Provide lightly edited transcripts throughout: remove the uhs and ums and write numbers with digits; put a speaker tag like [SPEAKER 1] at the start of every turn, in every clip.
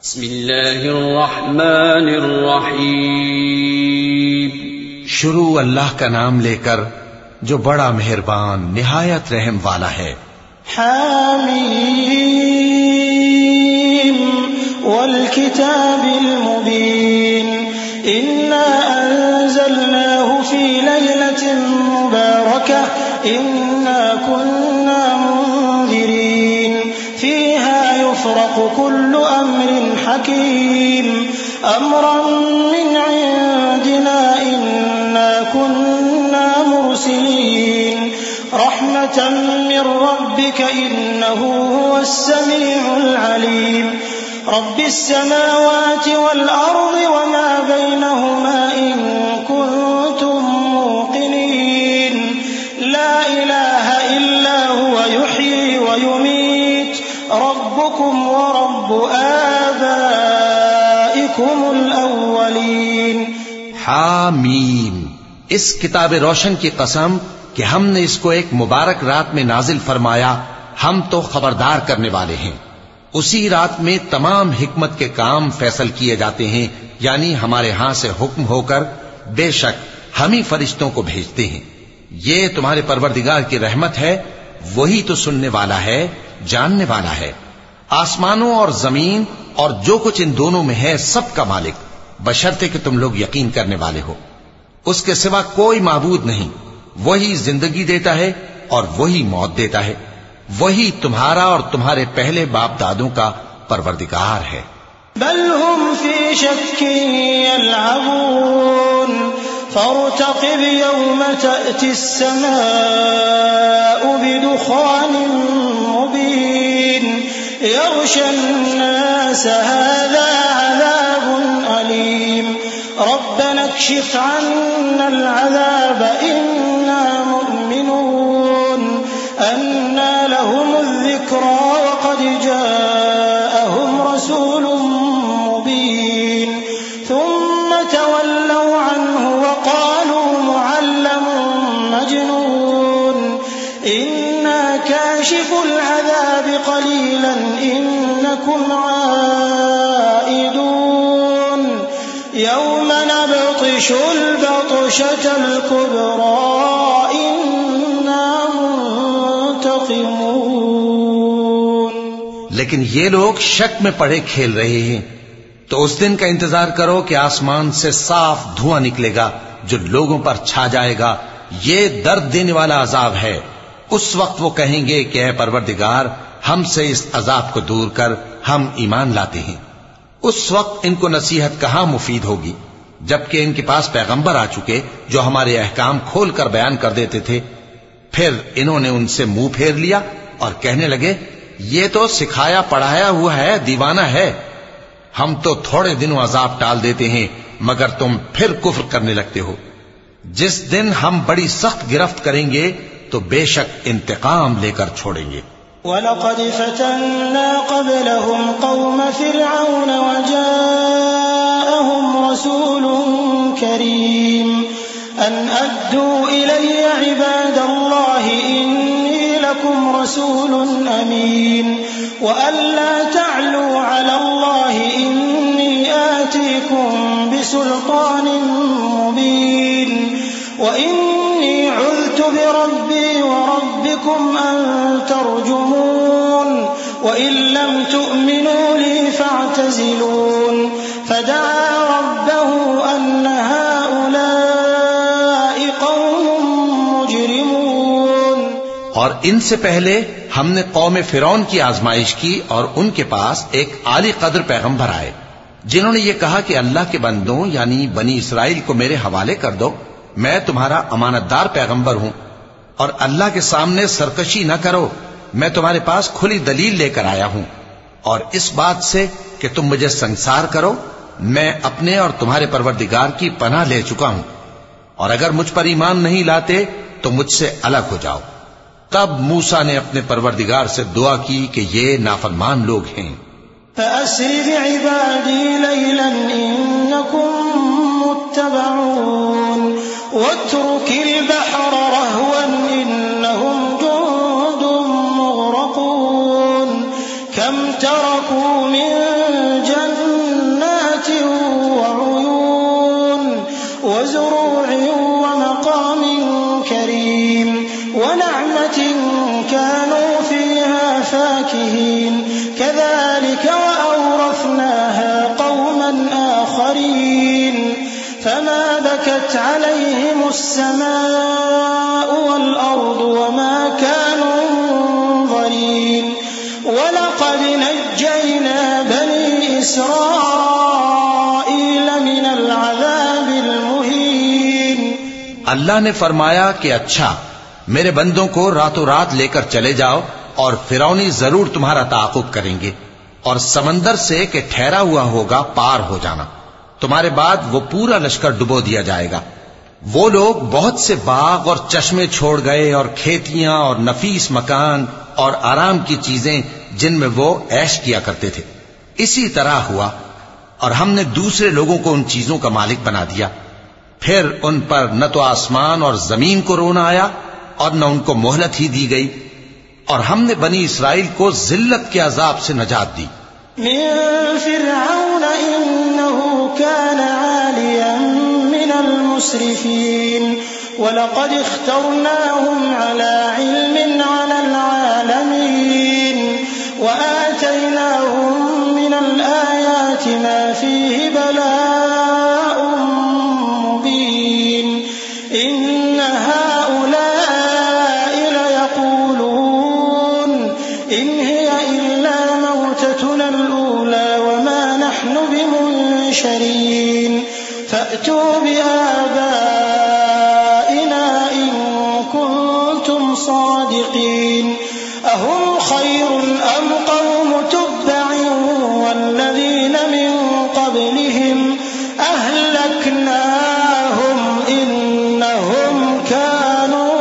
[SPEAKER 1] بسم اللہ الرحمن الرحیم.
[SPEAKER 2] شروع اللہ کا نام لے کر جو بڑا مہربان نہایت رحم والا ہے.
[SPEAKER 3] حامیم والکتاب المبین انا انزلناه فی لیلۃ مبارکہ انا كنا منذرین فیہا یفرق کل امر حکیم امرا من عندنا انا كنا مرسلین رحمة من ربك إنه هو السميع العليم رب السماوات والأرض وما بينهما إن كنتم موقنين لا إله إلا هو يحيي ويميت ربكم ورب آبائكم الأولين.
[SPEAKER 2] حامیم. اس کتاب روشن کی قسم کہ ہم نے اس کو ایک مبارک رات میں نازل فرمایا، ہم تو خبردار کرنے والے ہیں. اسی رات میں تمام حکمت کے کام فیصل کیے جاتے ہیں، یعنی ہمارے ہاں سے حکم ہو کر بے شک ہم ہی فرشتوں کو بھیجتے ہیں. یہ تمہارے پروردگار کی رحمت ہے، وہی تو سننے والا ہے، جاننے والا ہے. آسمانوں اور زمین اور جو کچھ ان دونوں میں ہے سب کا مالک، بشرطے کہ تم لوگ یقین کرنے والے ہو. اس کے سوا کوئی معبود نہیں. وہی زندگی دیتا ہے اور وہی موت دیتا ہے. وہی تمہارا اور تمہارے پہلے باپ دادوں کا پروردگار ہے.
[SPEAKER 3] بل هم في شك يلعبون فارتقب يوم تأتي السماء بدخان مبين يغشى الناس هذا عذاب أليم ربنا اكشف عنا العذاب إنا مؤمنون أنى لهم الذكرى وقد جاءهم رسول مبين ثم تولوا عنه وقالوا معلم مجنون إنا كاشف العذاب قليلا إنكم عائدون يوم نبطش البطشة الكبرى إنا منتقمون.
[SPEAKER 2] لیکن یہ لوگ شک میں پڑے کھیل رہے ہیں. تو اس دن کا انتظار کرو کہ آسمان سے صاف دھواں نکلے گا جو لوگوں پر چھا جائے گا. یہ درد دینے والا عذاب ہے. اس وقت وہ کہیں گے کہ اے پروردگار ہم سے اس عذاب کو دور کر، ہم ایمان لاتے ہیں. اس وقت ان کو نصیحت کہاں مفید ہوگی جبکہ ان کے پاس پیغمبر آ چکے جو ہمارے احکام کھول کر بیان کر دیتے تھے. پھر انہوں نے ان سے منہ پھیر لیا اور کہنے لگے یہ تو سکھایا پڑھایا ہوا ہے، دیوانہ ہے. ہم تو تھوڑے دنوں عذاب ٹال دیتے ہیں مگر تم پھر کفر کرنے لگتے ہو. جس دن ہم بڑی سخت گرفت کریں گے تو بے شک انتقام لے کر چھوڑیں گے.
[SPEAKER 3] وَلَقَدْ فَتَنَّا قَبْلَهُمْ قَوْمَ فِرْعَوْنَ وَجَاءَهُمْ رَسُولٌ كَرِيمٌ أَنْ أَدُّوا إِلَيَّ عِبَادَ اللَّهِ إِنِّي لَكُمْ رَسُولٌ أَمِينٌ وَأَلَّا تَعْلُوا عَلَى اللَّهِ إِنِّي آتِيكُمْ بِسُلْطَانٍ مُبِينٍ وَإِنِّي عُذْتُ بِرَبِّي وَرَبِّكُمْ أَن تَرْجُمُونِ وَإِن لَّمْ تُؤْمِنُوا لِي فَاعْتَزِلُونِ فَدَعَا رَبَّهُ أَنَّ هَٰؤُلَاءِ قَوْمٌ مُجْرِمُونَ.
[SPEAKER 2] اور ان سے پہلے ہم نے قوم فرعون کی آزمائش کی اور ان کے پاس ایک عالی قدر پیغمبر آئے جنہوں نے یہ کہا کہ اللہ کے بندوں یعنی بنی اسرائیل کو میرے حوالے کر دو، میں تمہارا امانت دار پیغمبر ہوں اور اللہ کے سامنے سرکشی نہ کرو. میں تمہارے پاس کھلی دلیل لے کر آیا ہوں اور اس بات سے کہ تم مجھے سنسار کرو میں اپنے اور تمہارے پروردگار کی پناہ لے چکا ہوں، اور اگر مجھ پر ایمان نہیں لاتے تو مجھ سے الگ ہو جاؤ. تب موسیٰ نے اپنے پروردگار سے دعا کی کہ یہ نافرمان لوگ ہیں.
[SPEAKER 3] فَأَسْرِ بِعِبَادِي لَيْلًا إِنَّكُمْ مُتَّبَعُونَ وَاتْرُكِ الْبَحْرَ رَهْوًا إِنَّهُمْ جُندٌ مُغْرَقُونَ كَمْ تَرَكُوا مِن جَنَّاتٍ فما بكت عليهم السماء والأرض وما كانوا منظرين ولقد نجينا بني إسرائيل من العذاب المهين.
[SPEAKER 2] اللہ نے فرمایا کہ اچھا میرے بندوں کو راتوں رات لے کر چلے جاؤ اور فرعونی ضرور تمہارا تعاقب کریں گے اور سمندر سے کہ ٹھہرا ہوا ہوگا پار ہو جانا. تمہارے بعد وہ پورا لشکر ڈبو دیا جائے گا. وہ لوگ بہت سے باغ اور چشمے چھوڑ گئے اور کھیتیاں اور نفیس مکان اور آرام کی چیزیں جن میں وہ عیش کیا کرتے تھے. اسی طرح ہوا اور ہم نے دوسرے لوگوں کو ان چیزوں کا مالک بنا دیا. پھر ان پر نہ تو آسمان اور زمین کو رونا آیا اور نہ ان کو مہلت ہی دی گئی. اور ہم نے بنی اسرائیل کو ذلت کے عذاب سے نجات دی.
[SPEAKER 3] من فرعون إنه كان عاليا من المسرفين ولقد اخترناهم على علم على العالمين وآتيناهم من الآيات ما فيه بلاء مبين. إن هؤلاء ليقولون إن هي إلا موتتنا الأولى وما نحن بمنشرين فأتوا بآبائنا إن كنتم صادقين. أهم خير أم قوم تبع والذين من قبلهم أهلكناهم إنهم كانوا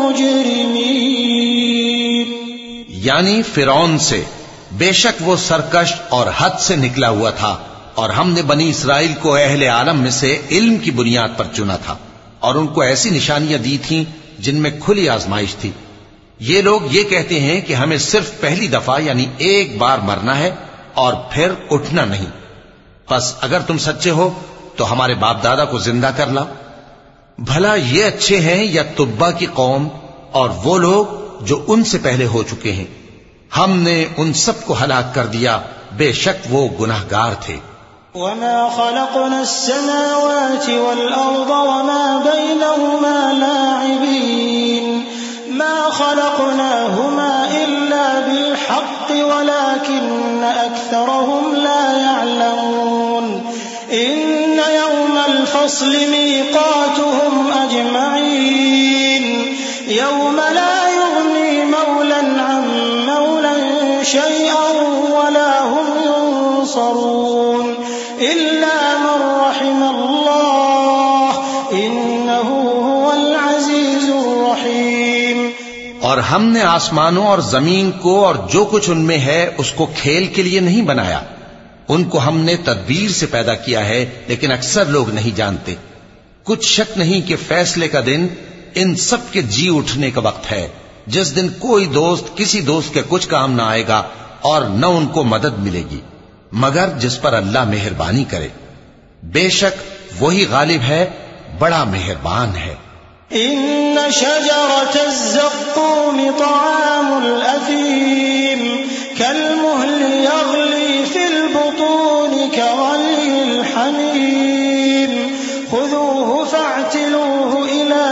[SPEAKER 3] مجرمين.
[SPEAKER 2] یعنی فرعون سے بے شک وہ سرکش اور حد سے نکلا ہوا تھا اور ہم نے بنی اسرائیل کو اہل عالم میں سے علم کی بنیاد پر چنا تھا اور ان کو ایسی نشانیاں دی تھیں جن میں کھلی آزمائش تھی. یہ لوگ یہ کہتے ہیں کہ ہمیں صرف پہلی دفعہ یعنی ایک بار مرنا ہے اور پھر اٹھنا نہیں. پس اگر تم سچے ہو تو ہمارے باپ دادا کو زندہ کر لاؤ. بھلا یہ اچھے ہیں یا تبا کی قوم اور وہ لوگ جو ان سے پہلے ہو چکے ہیں؟ ہم نے ان سب کو ہلاک کر دیا، بے شک وہ گناہگار تھے.
[SPEAKER 3] وما خلقنا السماوات والأرض وما بينهما لاعبين ما خلقناهما إلا بالحق ولكن أكثرهم لا يعلمون. إن يوم الفصل ميقاتهم أجمعين يوم لا يغني مولا عن مولا شيئا ولا هم ينصرون إلا من رحم الله إنه هو العزيز الرحيم.
[SPEAKER 2] اور ہم نے آسمانوں اور زمین کو اور جو کچھ ان میں ہے اس کو کھیل کے لیے نہیں بنایا. ان کو ہم نے تدبیر سے پیدا کیا ہے لیکن اکثر لوگ نہیں جانتے. کچھ شک نہیں کہ فیصلے کا دن ان سب کے جی اٹھنے کا وقت ہے جس دن کوئی دوست کسی دوست کے کچھ کام نہ آئے گا اور نہ ان کو مدد ملے گی مگر جس پر اللہ مہربانی کرے. بے شک وہی غالب ہے، بڑا مہربان ہے.
[SPEAKER 3] إن شجرة الزقوم طعام الأثيم كالمهل يغلي في البطون كغلي الحميم خذوه فاعتلوه إلى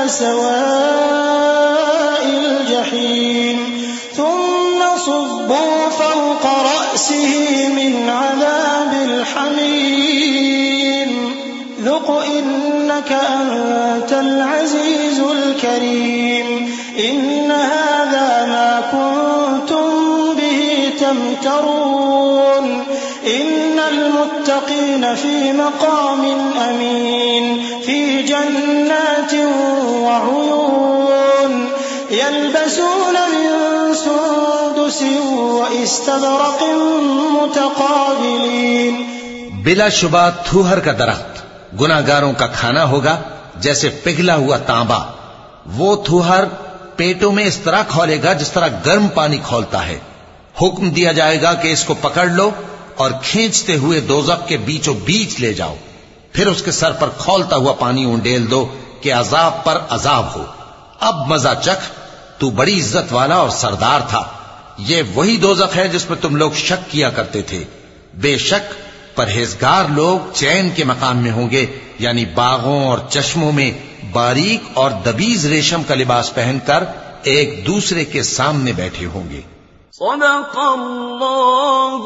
[SPEAKER 3] سواء الجحيم ثم صبوا فوق رأسه من عذاب الحميم ذق إنك أنت العزيز الكريم. إن هذا ما كنتم به تمترون. إن المتقين في مقام أمين في جنات وعيون يلبسون من سندس وإستبرق متقابلين.
[SPEAKER 2] بلا شبہ تھوہر کا درخت گناہگاروں کا کھانا ہوگا جیسے پگھلا ہوا تانبا. وہ تھوہر پیٹوں میں اس طرح کھولے گا جس طرح گرم پانی کھولتا ہے. حکم دیا جائے گا کہ اس کو پکڑ لو اور کھینچتے ہوئے دوزخ کے بیچوں بیچ لے جاؤ. پھر اس کے سر پر کھولتا ہوا پانی اونڈیل دو کہ عذاب پر عذاب ہو. اب مزہ چکھ، تو بڑی عزت والا اور سردار تھا. یہ وہی دوزخ ہے جس میں تم لوگ شک کیا کرتے تھے. بے شک پرہیزگار لوگ چین کے مقام میں ہوں گے، یعنی باغوں اور چشموں میں باریک اور دبیز ریشم کا لباس پہن کر ایک دوسرے کے سامنے بیٹھے ہوں گے۔
[SPEAKER 1] صدق اللہ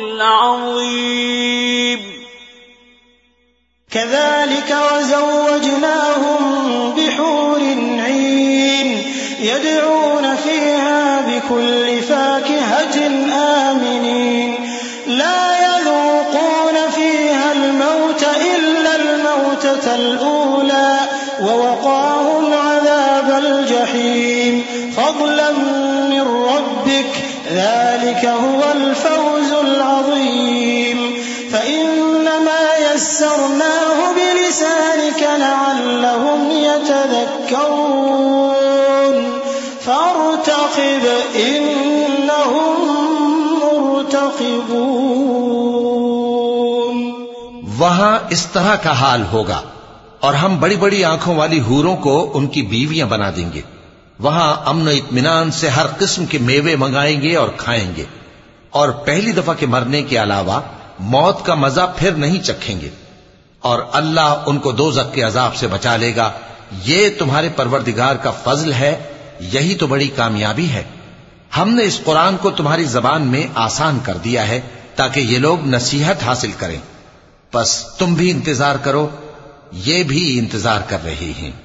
[SPEAKER 1] العظیم۔
[SPEAKER 3] كذلك وزوجناهم بحور عين يدعون فيها بكل فاكهة آمنين لا يذوقون فيها الموت إلا الموتة الأولى ووقاهم عذاب الجحيم فضلا من ربك ذلك هو الفوز العظيم فإنما يسرناه بلسانك لعلهم يتذكرون فارتقب إنهم مرتقبون۔
[SPEAKER 2] وہاں اس طرح کا حال ہوگا، اور ہم بڑی بڑی آنکھوں والی حوروں کو ان کی بیویاں بنا دیں گے۔ وہاں امن و اطمینان سے ہر قسم کے میوے منگائیں گے اور کھائیں گے، اور پہلی دفعہ کے مرنے کے علاوہ موت کا مزہ پھر نہیں چکھیں گے، اور اللہ ان کو دوزخ کے عذاب سے بچا لے گا۔ یہ تمہارے پروردگار کا فضل ہے، یہی تو بڑی کامیابی ہے۔ ہم نے اس قرآن کو تمہاری زبان میں آسان کر دیا ہے تاکہ یہ لوگ نصیحت حاصل کریں، بس تم بھی انتظار کرو، یہ بھی انتظار کر رہے ہیں۔